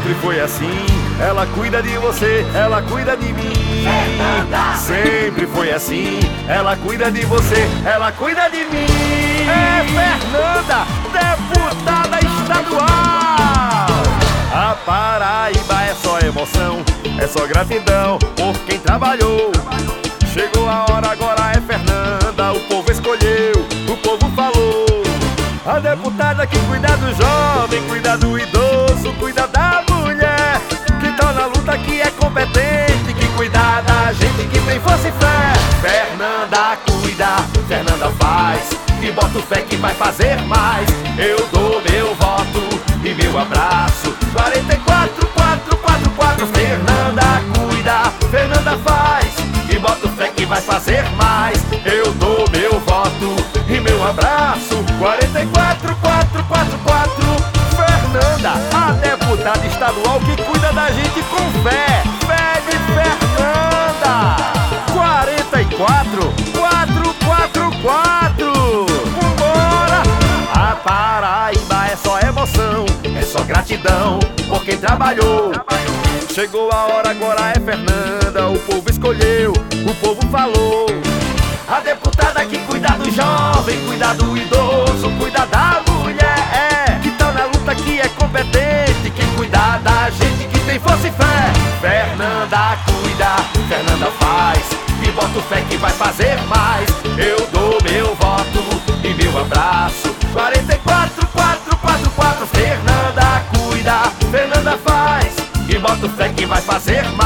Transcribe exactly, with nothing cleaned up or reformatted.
Sempre foi assim, ela cuida de você, ela cuida de mim. Fernanda. Sempre foi assim, ela cuida de você, ela cuida de mim. É Fernanda, deputada estadual. A Paraíba é só emoção, é só gratidão por quem trabalhou. Chegou a hora, agora é Fernanda, o povo escolheu, o povo falou. A deputada que cuida do jovem, cuida do idoso, cuida da mulher, que tá na luta, que é competente, que cuida da gente, que tem força e fé. Fernanda cuida, Fernanda faz, e boto fé que vai fazer mais. Eu dou meu voto e meu abraço. Quarenta e quatro, quatro, quatro, quatro. Fernanda cuida, Fernanda faz, e boto fé que vai fazer mais. Eu dou meu voto e meu abraço. Quarenta e quatro, quatro, quatro, quatro. Fernanda, a deputada estadual que cuida da gente com fé. Fé de Fernanda. Quarenta e quatro, quatro, quatro, quatro. Vambora! A Paraíba é só emoção, é só gratidão por quem trabalhou. Chegou a hora, agora é Fernanda, o povo escolheu, o povo falou. A deputada que cuida do jovem, cuida do idoso, cuida da mulher, é, que tá na luta, que é competente, que cuida da gente, que tem força e fé. Fernanda cuida, Fernanda faz, e boto fé que vai fazer mais. Eu dou meu voto e meu abraço. Quarenta e quatro, quatro, quatro, quatro. Fernanda cuida, Fernanda faz, e boto fé que vai fazer mais.